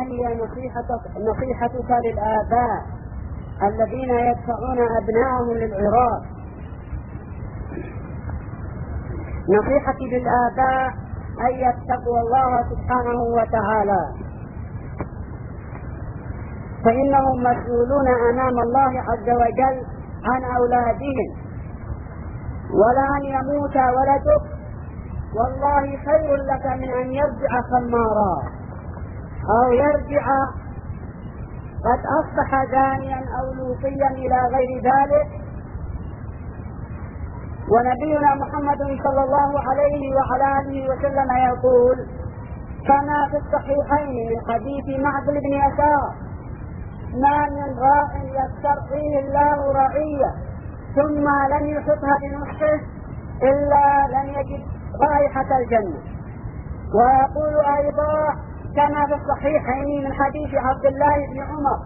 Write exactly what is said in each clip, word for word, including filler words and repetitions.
هي نصيحتك, نصيحتك للآباء الذين يدفعون أبنائهم للعراق؟ نصيحتي للآباء أن يتقوا الله سبحانه وتعالى، فإنهم مسؤولون أمام الله عز وجل عن أولادهم، ولأن يموت ولدك والله خير لك من أن يرجع خمارا أو يرجع قد أصبح زانيا أو لوطيا إلى غير ذلك. ونبينا محمد صلى الله عليه وعلى آله وسلم يقول كما في الصحيحين من حديث معقل بن يسار: ما من راع يسترعيه الله رعية ثم لم يحطها بنصحه إلا لم يجد رائحة الجنة. ويقول أيضا كما في الصحيحين من حديث عبد الله بن عمر: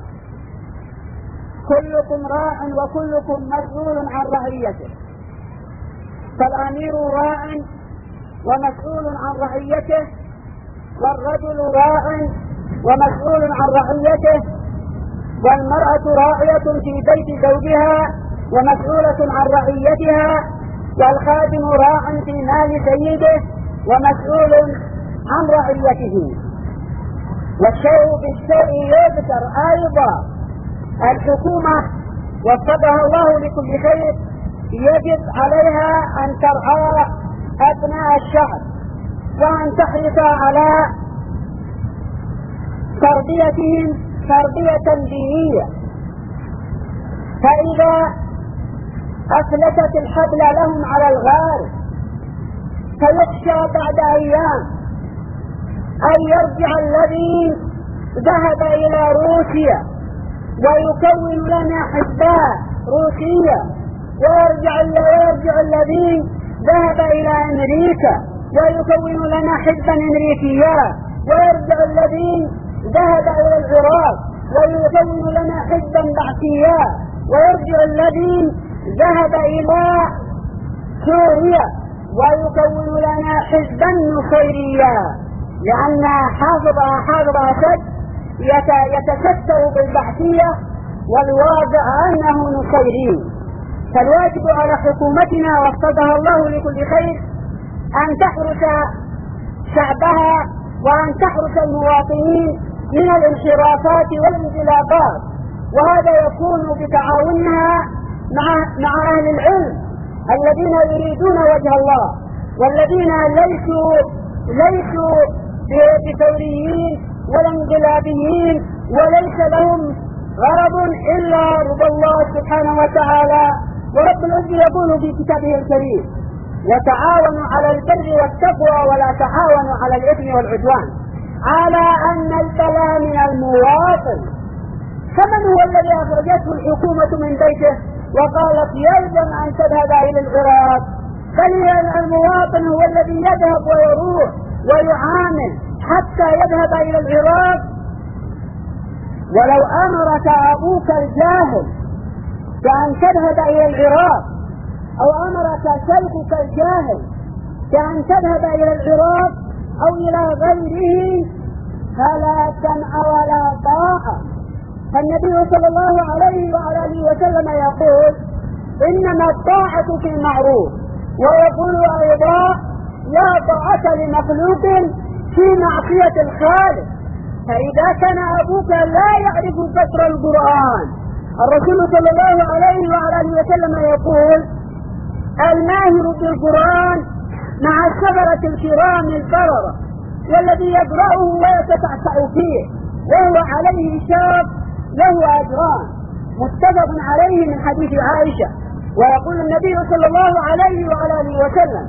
كلكم راع وكلكم مسؤول عن رعيته. فالأمير راع ومسؤول عن رعيته، والرجل راع ومسؤول عن رعيته، والمرأة راعية في بيت زوجها ومسؤولة عن رعيتها، والخادم راع في مال سيده ومسؤول عن رعيته. والشيء بالشيء يذكر أيضا. الحكومة وفقها الله لكل خير يجب عليها أن ترعى أبناء الشعب وأن تحرص على تربيتهم تربية دينية، فإذا أفلتت الحبل لهم على الغار فيخشى بعد أيام أن يرجع الذي ذهب إلى روسيا ويكون لنا حزباء روسية، ويرجع ويرجع الذي ذهب إلى أمريكا ويكون لنا حزبا أمريكيا، ويرجع الذي ذهب إلى العراق ويكون لنا حزبا بعثيا، ويرجع الذي ذهب إلى سوريا ويكون لنا حزبا نصيريا، لأن حافظ حافظ أسد يتستر بالبعثية والواقع أنه نصيري. فالواجب على حكومتنا وفقها الله لكل خير أن تحرس شعبها وأن تحرس المواطنين من الانحرافات والانزلاقات، وهذا يكون بتعاونها مع مع أهل العلم الذين يريدون وجه الله، والذين ليسوا ليسوا بثوريين ولا انقلابيين، وليس لهم غرض إلا رضا الله سبحانه وتعالى. ورب العزة يقول في كتابه الكريم: وتعاونوا على البر والتقوى ولا تعاونوا على الإثم والعدوان، على أن البلاء من المواطن. فمن هو الذي أخرجته الحكومة من بيته وقالت يلزم أن تذهب إلى العراق؟ بل المواطن هو الذي يذهب ويروح ويعامل حتى يذهب إلى العراق. ولو أمرك أبوك الجاهل بأن تذهب إلى العراق، أو أمرك شيخك الجاهل بأن تذهب إلى العراق أو إلى غيره فلا سمع ولا طاعة. فالنبي صلى الله عليه وعلى آله وسلم يقول: إنما الطاعة في المعروف، ويقول أيضا: لا طاعة لمخلوق في معصية الخالق. فإذا كان أبوك لا يعرف فسر القرآن، الرسول صلى الله عليه وعلى آله وسلم يقول: الماهر بالقرآن مع السفرة الكرام البررة، والذي يقرأه ويتتعتع فيه وهو عليه شاب له أجران، متفق عليه من حديث عائشة. ويقول النبي صلى الله عليه وعلى آله وسلم: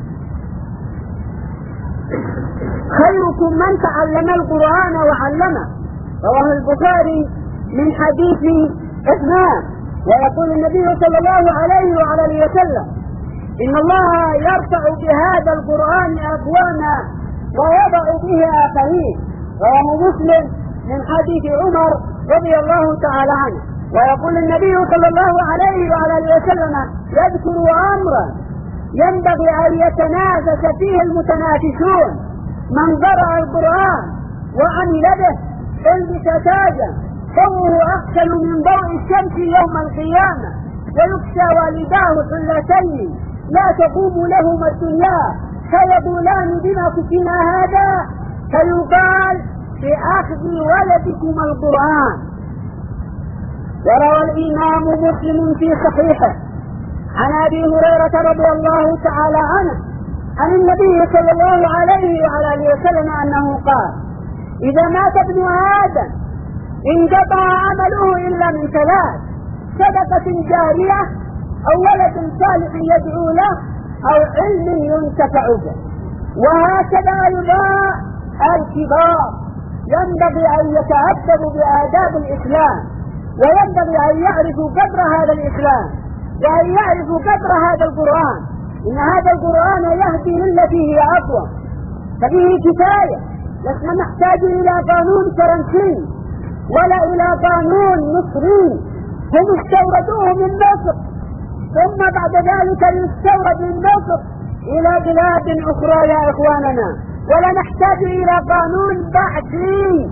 خيركم من تعلم القرآن وعلمه، رواه البخاري من حديث عثمان. ويقول النبي صلى الله عليه وعلى آله وسلم: إن الله يرفع بهذا القرآن أقواما ويضع به آخرين، رواه مسلم من حديث عمر رضي الله تعالى عنه. ويقول النبي صلى الله عليه وعلى آله وسلم: يذكر أمرا ينبغي أن يتنافس فيه المتنافسون: من قرأ القرآن وعمل به البس تاجا ضوءه أحسن من ضوء الشمس يوم القيامة، ويكسى والداه حلتين لا تقوم لهما الدنيا، فيقولان بما كفينا هذا؟ فيقال بأخذ ولدكم القرآن. وروى الإمام مسلم في صحيحه عن أبي هريرة رضي الله تعالى عنه عن النبي صلى الله عليه وعلى آله وسلم أنه قال: إذا مات ابن آدم انقطع عمله إلا من ثلاث: صدقة جارية، أو ولد صالح يدعو له، أو علم ينتفع به. وهكذا أيضا الكبار ينبغي أن يتأدبوا بآداب الإسلام، وينبغي أن يعرفوا قدر هذا الإسلام، وأن يعرفوا قدر هذا القرآن. إن هذا القرآن يهدي للتي هي أقوى، فبه كفاية. لسنا نحتاج إلى قانون فرنسي ولا إلى قانون مصري، هم استوردوه من مصر، ثم بعد ذلك يستورد من مصر إلى بلاد أخرى يا إخواننا، ولا نحتاج إلى قانون بعثي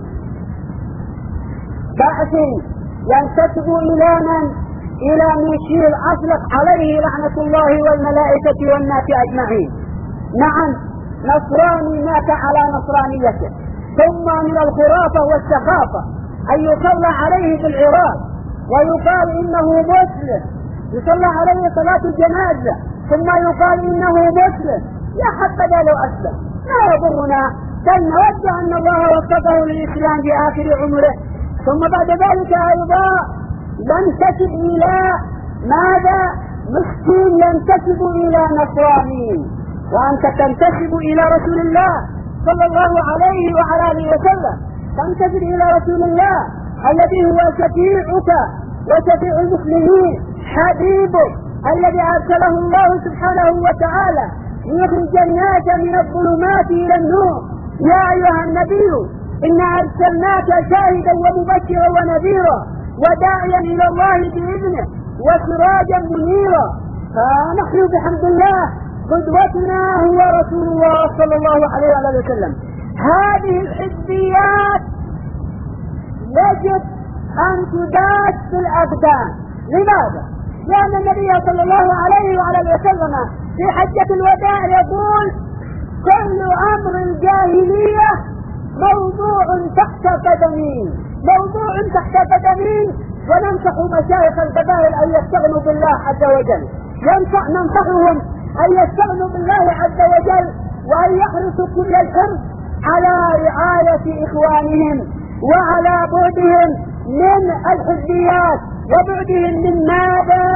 بعثي ينتسب إلى من؟ إلى ميشيل أسلق عليه لعنة الله والملائكة والناس أجمعين. نعم، نصراني مات على نصرانيته. ثم من الخرافة والسخافة أن يصلى عليه في العراق ويقال إنه مسلم، يصلى عليه صلاة الجنازة ثم يقال إنه مسلم. يا حبذا لو أسلم، لا يضرنا، بل نود أن الله وفقه للإسلام في آخر عمره. ثم بعد ذلك أيضا ينتسب إلى ماذا؟ مسكين ينتسب إلى نصراني، وأنت تنتسب إلى رسول الله صلى الله عليه وعلى آله وسلم، تنتسب إلى رسول الله الذي هو شفيعك وشفيع المسلمين، حبيبك الذي أرسله الله سبحانه وتعالى ليخرج الناس من الظلمات إلى النور. يا أيها النبي إنا أرسلناك شاهدا ومبشرا ونذيرا وداعيا إلى الله بإذنه وسراجا منيرا. فنحن بحمد الله قدوتنا هو رسول الله صلى الله عليه وآله وسلم. هذه الحزبيات يجب أن تداس في الأبدان. لماذا؟ لأن النبي صلى الله عليه وآله وسلم في حجة الوداع يقول: كل أمر الجاهلية موضوع تحت قدمي، موضوع تحت قدمي. وننصح مشايخ القبائل أن يستغنوا بالله عز وجل، ينصح ننصحهم أن يستغنوا بالله عز وجل، وأن يحرصوا كل الحرص على رعاية إخوانهم وعلى بعدهم من الحزبيات، وبعدهم من ماذا؟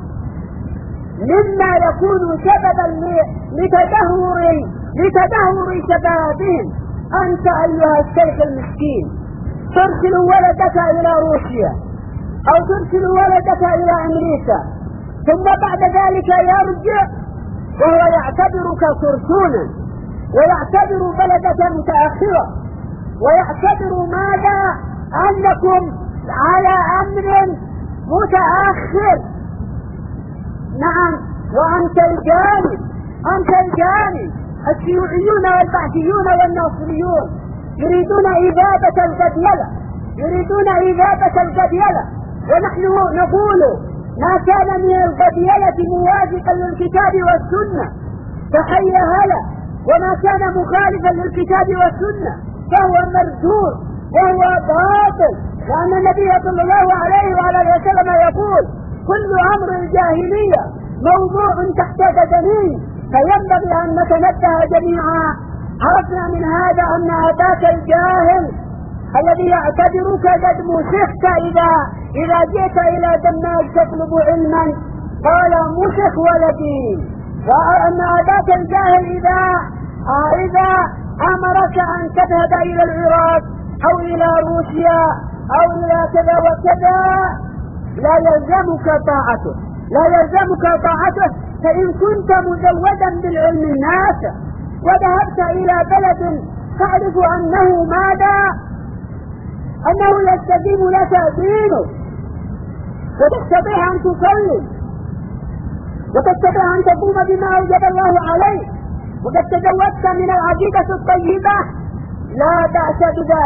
مما يكون سببا لتدهور لتدهور شبابهم. أنت أيها الشيخ المسكين ترسل ولدك إلى روسيا أو ترسل ولدك إلى أمريكا، ثم بعد ذلك يرجع وهو يعتبرك كرتونا، ويعتبر بلدك متأخرة، ويعتبر ماذا؟ أنكم على أمر متأخر. نعم، وأنت الجانب أنت الجانب الشيوعيون والبعثيون والناصريون يريدون إذابة القبيلة، يريدون إذابة القبيلة. ونحن نقول ما كان من القبيلة موافقا للكتاب والسنة فحي هلا، وما كان مخالفا للكتاب والسنة فهو مردود وهو باطل. لأن النبي صلى الله عليه وآله وسلم يقول: كل أمر الجاهلية موضوع تحت قدمي. فينبغي أن نتنبه جميعا. عرفنا من هذا أن أباك الجاهل الذي يعتبرك قد مسخت إذا إذا جئت إلى دماغ تطلب علما قال: مسخ ولدي. وأن أباك الجاهل إذا إذا أمرك أن تذهب إلى العراق أو إلى روسيا أو إلى كذا وكذا لا يلزمك طاعته لا يلزمك طاعته فإن كنت مزودا بالعلم النافع وذهبت إلى بلد تعرف أنه ماذا؟ أنه يستقيم لك دينك، وتستطيع أن تصلي، وتستطيع أن تقوم بما أوجب الله عليك، وقد تزودت من العقيدة الطيبة، لا بأس بذلك.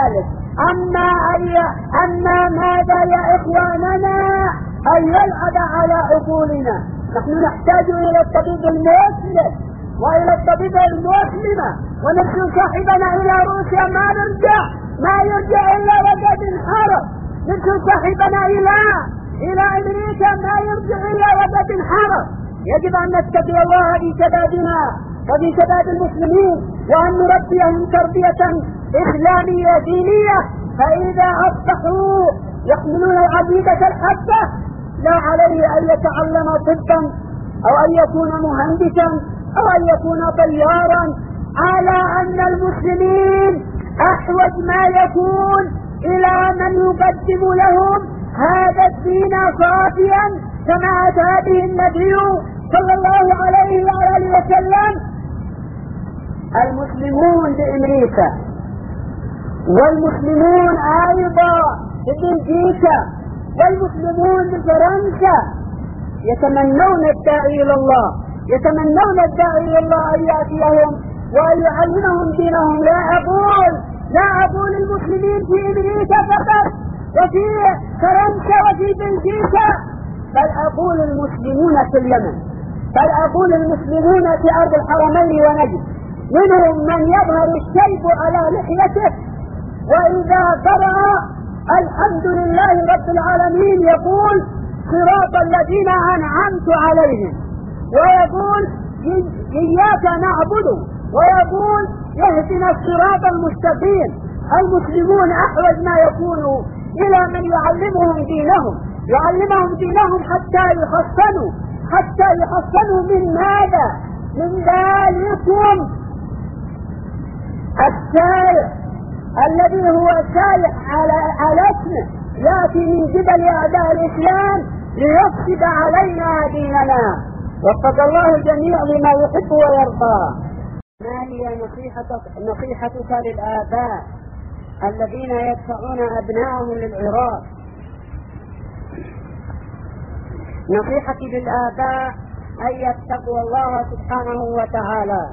أما أي أما ماذا يا إخواننا أن يلعب على عقولنا. نحن نحتاج إلى الطبيب المسلم وإلى الطبيب المسلمة، ونرسل صاحبنا إلى روسيا ما نرجع ما يرجع إلا وقد انحرف. نرسل صاحبنا إلى إلى أمريكا ما يرجع إلا وقد انحرف. يجب أن نتقي الله في شبابنا وفي شباب المسلمين، وأن نربيهم تربية إسلامية دينية، فإذا أصبحوا يحملون العقيدة الحقة لا عليه أن يتعلم طبا أو أن يكون مهندسا أو أن يكون طيارا، على أن المسلمين أحوج ما يكون إلى من يقدم لهم هذا الدين صافيا كما أتى به النبي صلى الله عليه وآله وسلم. المسلمون بأمريكا والمسلمون أيضا ببلجيكا والمسلمون بفرنسا يتمنون الداعي إلى الله، يتمنون الداعي إلى الله أن يأتيهم وأن يعلمهم دينهم. لا أقول لا أقول المسلمين في أمريكا فقط وفي فرنسا وفي بلجيكا، بل أقول المسلمون في اليمن، بل أقول المسلمون في أرض الحرمين ونجد، منهم من يظهر الشيب على لحيته وإذا قرأ الحمد لله رب العالمين يقول صراط الذين أنعمت عليهم، ويقول إياك نعبد، ويقول يهدنا الصراط المستقيم. المسلمون أحوج ما يكونوا إلى من يعلمهم دينهم، يعلمهم دينهم حتى يحصنوا حتى يحصنوا من ماذا؟ من ذلكم السائح الذي هو سائح على على اسمه يأتي من قبل أعداء الإسلام ليفسد علينا ديننا. وفق الله الجميع لما يحب ويرضى. ما هي نصيحتك نصيحتك للآباء الذين يدفعون أبنائهم للعراق؟ نصيحتي للآباء أن يتقوا الله سبحانه وتعالى،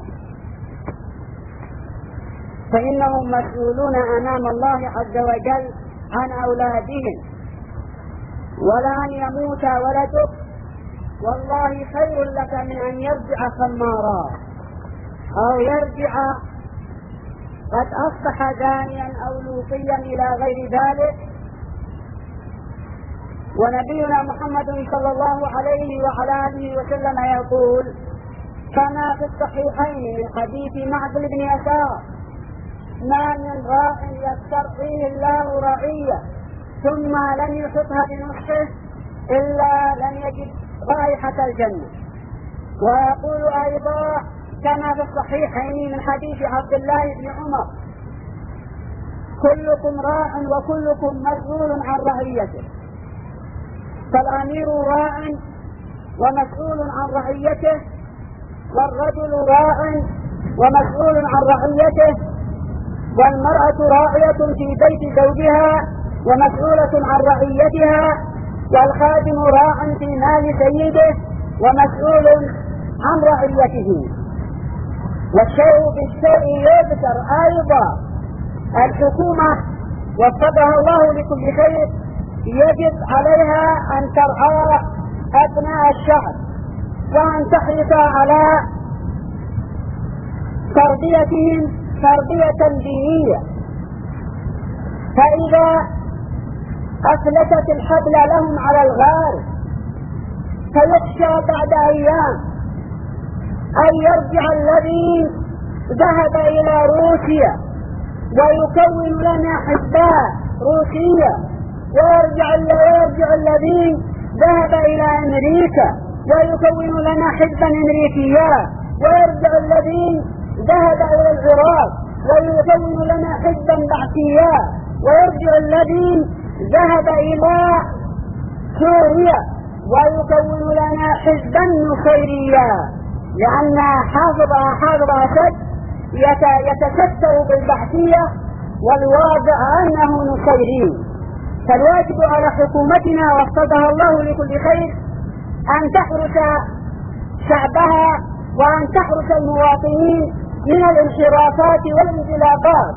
فإنهم مسؤولون أمام الله عز وجل عن أولادهم، ولأن يموت ولدك والله خير لك من أن يرجع خمارا أو يرجع قد أصبح زانيا أو لوطيا إلى غير ذلك. ونبينا محمد صلى الله عليه وعلى آله وسلم يقول كما في الصحيحين من حديث معقل بن يسار ما من راع يسترعيه الله رعية ثم لم يحطها بنصحه إلا لم يجد رائحة الجنة. ويقول أيضا كما في الصحيحين من حديث عبد الله بن عمر كلكم راع وكلكم مسؤول عن رعيته، فالأمير راع ومسؤول عن رعيته، والرجل راع ومسؤول عن رعيته، والمرأة راعية في بيت زوجها ومسؤولة عن رعيتها، والخادم راع في مال سيده ومسؤول عن رعيته. والشيء بالشيء يذكر أيضا. الحكومة وفقها الله لكل خير يجب عليها أن ترعى أبناء الشعب وأن تحرص على تربيتهم تربية دينية، فإذا أفلتت الحبل لهم على الغار فيخشى بعد أيام أن يرجع الذي ذهب إلى روسيا ويكون لنا حزباء روسية، ويرجع ويرجع الذي ذهب إلى أمريكا ويكون لنا حزبا أمريكيا، ويرجع الذي ذهب إلى العراق ويكون لنا حزبا بعثيا، ويرجع الذي ذهب إلى سوريا ويكون لنا حزبا نصيريا، لأن حافظ حافظ أسد يتستر بالبعثية والواقع أنه نصيري. فالواجب على حكومتنا وفقها الله لكل خير أن تحرس شعبها وأن تحرس المواطنين من الانحرافات والانزلاقات،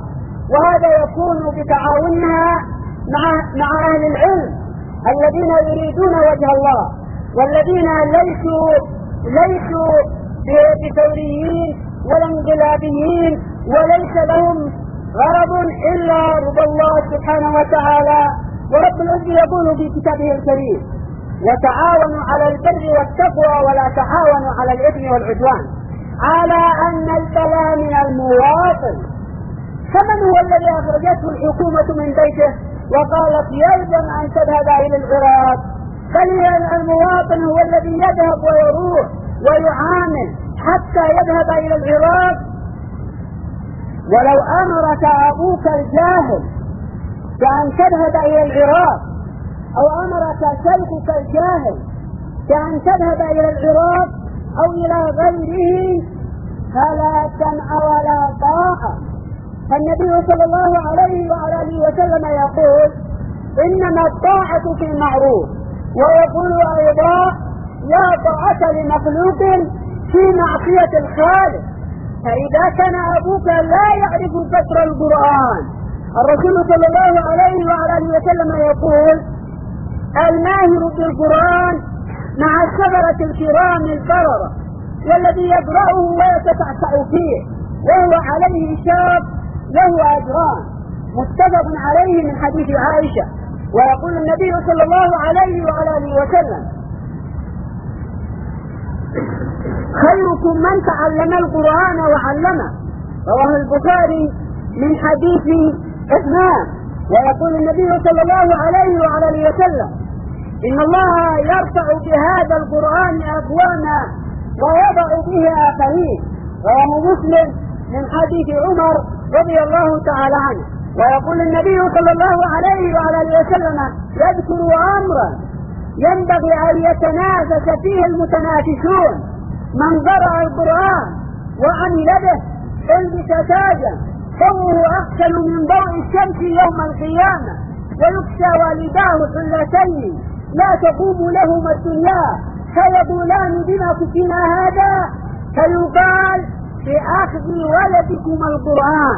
وهذا يكون بتعاونها مع مع أهل العلم الذين يريدون وجه الله، والذين ليسوا ليسوا بثوريين ولا انقلابيين، وليس لهم غرض إلا رضا الله سبحانه وتعالى. ورب العزة يقول في كتابه الكريم: وتعاونوا على البر والتقوى ولا تعاونوا على الإثم والعدوان، على أن البلاء من المواطن. فمن هو الذي أخرجته الحكومة من بيته وقالت يلزم أن تذهب إلى العراق؟ بل المواطن هو الذي يذهب ويروح ويعامل حتى يذهب إلى العراق. ولو أمرك أبوك الجاهل بأن تذهب إلى العراق، أو أمرك شيخك الجاهل بأن تذهب إلى العراق أو إلى غيره، فلا سمع ولا طاعة. فالنبي صلى الله عليه وعلى آله وسلم يقول: إنما الطاعة في المعروف، ويقول أيضا: لا طاعة لمخلوق في معصية الخالق. فإذا كان أبوك لا يعرف قدر القرآن، الرسول صلى الله عليه وعلى آله وسلم يقول: الماهر بالقرآن مع السبرة الكرام البررة، والذي يقرأه ويتتعتع فيه وهو عليه شاب له أجران، متفق عليه من حديث عائشة. ويقول النبي صلى الله عليه وعلى آله وسلم: خيركم من تعلم القرآن وعلمه، رواه البخاري من حديث عثمان. ويقول النبي صلى الله عليه وعلى آله وسلم: إن الله يرفع بهذا القرآن أقواما ويضع به آخرين، رواه مسلم من حديث عمر رضي الله تعالى عنه. ويقول النبي صلى الله عليه وعلى آله وسلم: يذكر أمرا ينبغي أن يتنافس فيه المتنافسون: من قرأ القرآن وعمل به البس تاجا ضوءه أحسن من ضوء الشمس يوم القيامة، ويكسى والداه حلتين لا تقوم لهما الدنيا، فيقولان: بما كفينا هذا؟ فيقال: بأخذ ولدكم القرآن.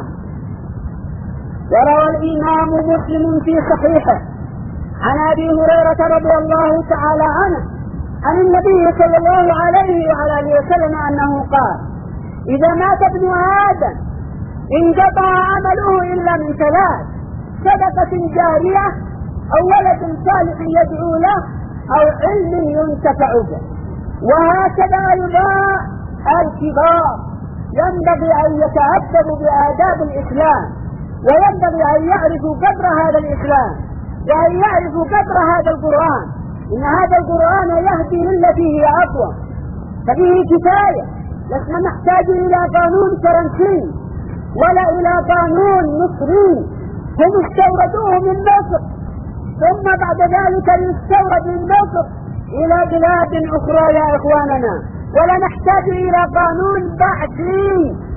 وروى الإمام مسلم في صحيحه عن أبي هريرة رضي الله تعالى عنه عن النبي صلى الله عليه وعلى آله وسلم أنه قال: إذا مات ابن آدم انقطع عمله إلا من ثلاث: صدقة جارية، أو ولد صالح يدعو له، أو علم ينتفع به. وهكذا أيضا الكبار ينبغي أن يتأدبوا بآداب الإسلام، وينبغي أن يعرفوا قدر هذا الإسلام، وأن يعرفوا قدر هذا القرآن. إن هذا القرآن يهدي للتي هي أقوى، ففيه كفاية. لسنا نحتاج إلى قانون فرنسي ولا إلى قانون مصري، هم استوردوه من مصر، ثم بعد ذلك يستورد من مصر إلى بلاد أخرى يا إخواننا. ولا نحتاج إلى قانون بعثي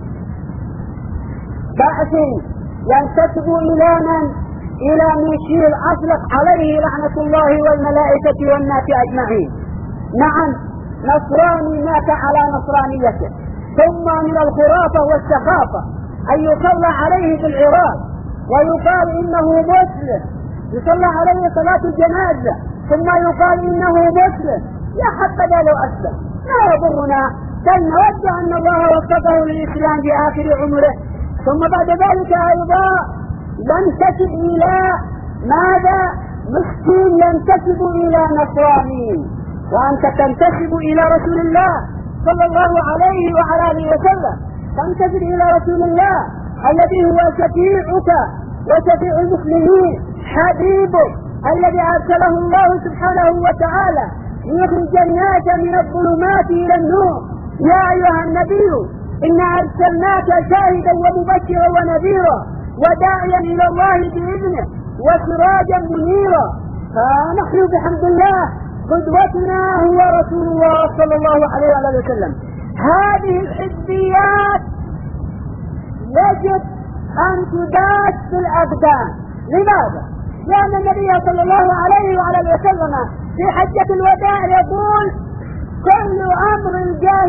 بعثي ينتسب إلى من؟ إلى ميشيل أسلق عليه لعنة الله والملائكة والناس أجمعين. نعم، نصراني مات على نصرانيته. ثم من الخرافة والسخافة أن يصلى عليه في العراق ويقال إنه مسلم، يصلى عليه صلاة الجنازة ثم يقال إنه مسلم. يا حبذا لو أسلم، لا يضرنا، بل نود أن الله وفقه للإسلام في آخر عمره. ثم بعد ذلك أيضا ينتسب إلى ماذا؟ مسكين ينتسب إلى نصراني، وأنت تنتسب إلى رسول الله صلى الله عليه وعلى آله وسلم، تنتسب إلى رسول الله الذي هو شفيعك وشفيع المسلمين، حبيبك الذي أرسله الله سبحانه وتعالى ليخرج الناس من الظلمات إلى النور. يا أيها النبي إنا أرسلناك شاهدا ومبشرا ونذيرا وداعيا إلى الله بإذنه وسراجا منيرا. فنحن بحمد الله قدوتنا هو رسول الله صلى الله عليه وآله وسلم. هذه الحزبيات يجب أن تداس في الأقدام. لماذا؟ لأن النبي صلى الله عليه وآله وسلم في حجة الوداع يقول: كل أمر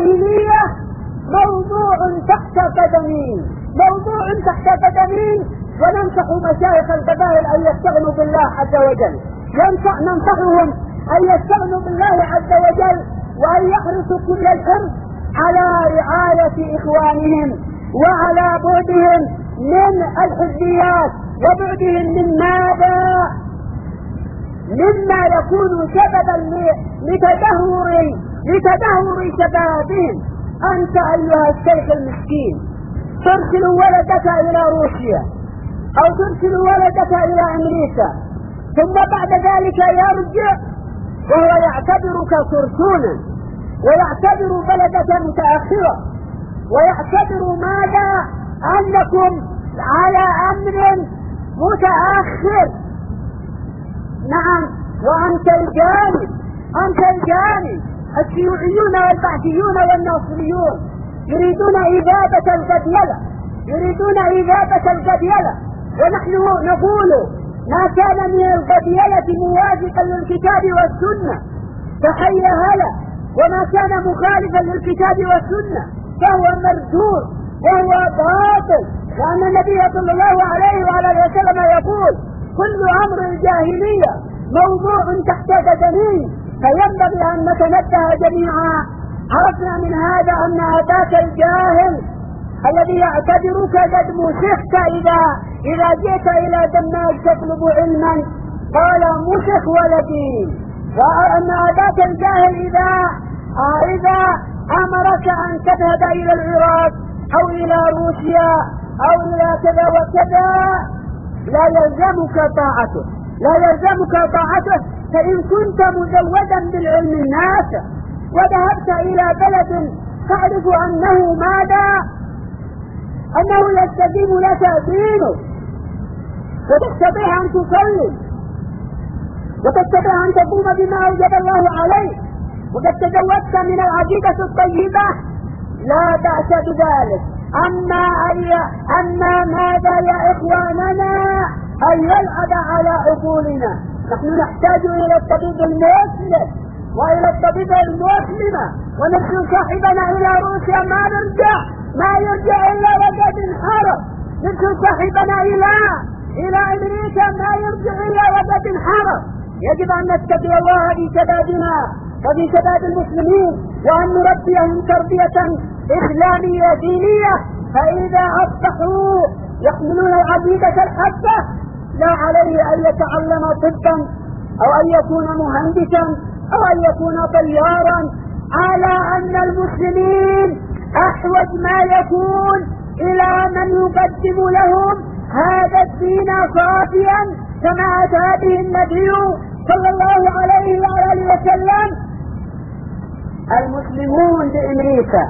الجاهلية موضوع تحت قدمي، موضوع تحت قدمي، وننصح مشايخ القبائل أن يستغنوا بالله عز وجل، ننصحهم أن يستغنوا بالله عز وجل وأن يحرصوا كل الحرص على رعاية إخوانهم وعلى بعدهم من الحزبيات وبعدهم من ماذا؟ مما يكون سببا لتدهور لتدهور شبابهم. أنت أيها الشيخ المسكين ترسل ولدك إلى روسيا أو ترسل ولدك إلى أمريكا، ثم بعد ذلك يرجع وهو يعتبرك كرتونا ويعتبر بلدك متأخرة ويعتبر ماذا؟ أنكم على أمر متأخر. نعم، وأنت الجانب أنت الجانب الشيوعيون والبعثيون والناصريون يريدون إذابة القبيلة يريدون إذابة القبيلة ونحن نقول ما كان من القبيلة موافقا للكتاب والسنة فحي هلا، وما كان مخالفا للكتاب والسنة فهو مردود وهو باطل، لأن النبي صلى الله عليه وعلى وسلم يقول كل أمر الجاهلية موضوع تحت قدمين، فينبغي أن نتنبه جميعا. عرفنا من هذا أن أباك الجاهل الذي يعتبرك قد مسخت إذا إذا جئت إلى دماغ تطلب علما قال مسخ ولدي، وأن أباك الجاهل إذا إذا أمرك أن تذهب إلى العراق أو إلى روسيا أو إلى كذا وكذا لا يلزمك طاعته لا يلزمك طاعته فإن كنت مزودا بالعلم النافع وذهبت إلى بلد تعرف أنه ماذا؟ أنه يستجيب لك دينه وتستطيع أن تصلي وتستطيع أن تقوم بما أوجب الله عليك وقد تزودت من العقيدة الطيبة لا بأس بذلك. أما أي أما ماذا يا إخواننا أن يلعب على عقولنا؟ نحن نحتاج إلى الطبيب المسلم وإلى الطبيب المسلمة، ونرسل صاحبنا إلى روسيا ما نرجع ما يرجع إلا وقد انحرف، نرسل صاحبنا إلى إلى أمريكا ما يرجع إلا وقد انحرف. يجب أن نتقي الله في شبابنا وفي شباب المسلمين وأن نربيهم تربية إسلامية دينية، فإذا أصبحوا يحملون العقيدة الحقة لا عليه أن يتعلم طبا أو أن يكون مهندسا أو أن يكون طيارا، على أن المسلمين أحوج ما يكون إلى من يقدم لهم هذا الدين صافيا كما أتى به النبي صلى الله عليه وآله وسلم. المسلمون بأمريكا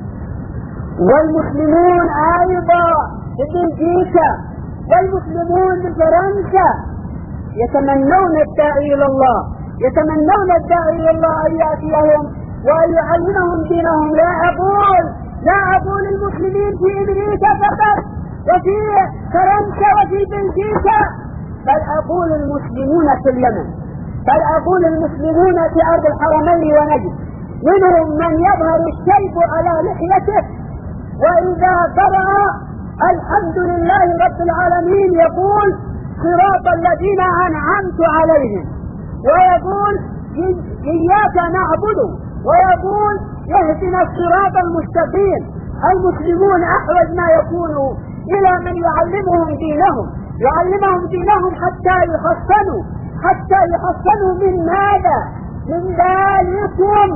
والمسلمون أيضا ببلجيكا والمسلمون بفرنسا يتمنون الداعي إلى الله يتمنون الداعي إلى الله أن يأتيهم وأن يعلمهم دينهم. لا أقول لا أقول المسلمين في أمريكا فقط وفي فرنسا وفي بلجيكا، بل أقول المسلمون في اليمن، بل أقول المسلمون في أرض الحرمين ونجد، منهم من يظهر الشيب على لحيته وإذا قرأ الحمد لله رب العالمين يقول صراط الذين أنعمت عليهم، ويقول إياك نعبد، ويقول يهدنا الصراط المستقيم. المسلمون أحوج ما يكونوا إلى من يعلمهم دينهم يعلمهم دينهم حتى يحصنوا حتى يحصنوا من ماذا؟ من ذلكم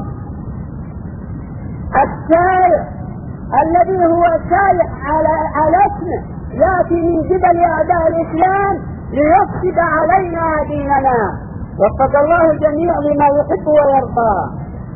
السائح الذي هو سائح على على اسمه يأتي من قبل أعداء الإسلام ليفسد علينا ديننا. وفق الله الجميع لما يحب ويرضى.